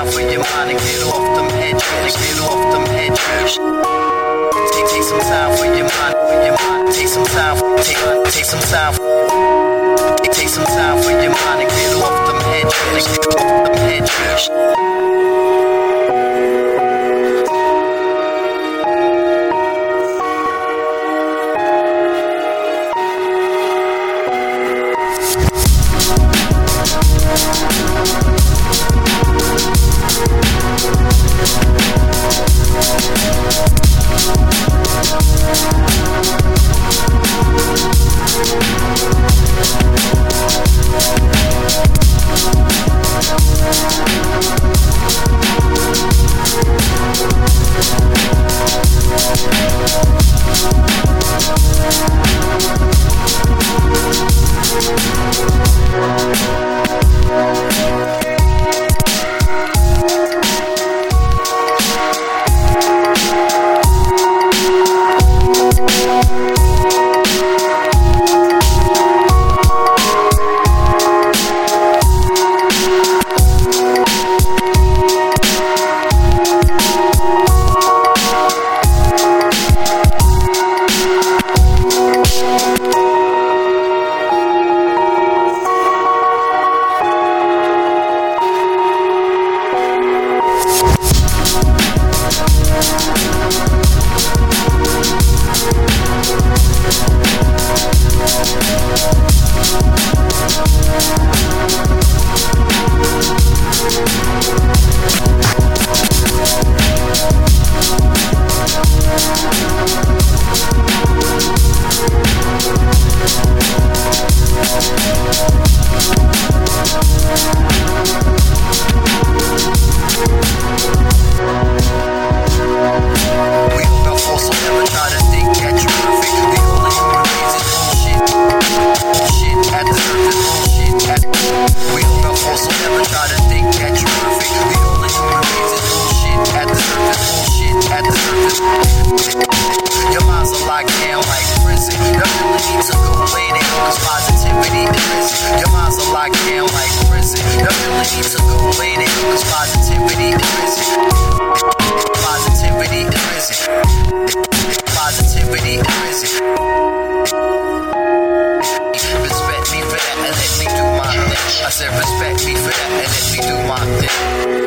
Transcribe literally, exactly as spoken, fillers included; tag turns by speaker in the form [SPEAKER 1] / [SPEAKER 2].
[SPEAKER 1] time for your mind to get off them head tricks. Get off them head tricks. Take, take some time for your mind, for your mind. Take some time, take, take some time. Take, take some time for your mind to get off them head tricks. Get off them head tricks.
[SPEAKER 2] Respect me for that and let me do my thing.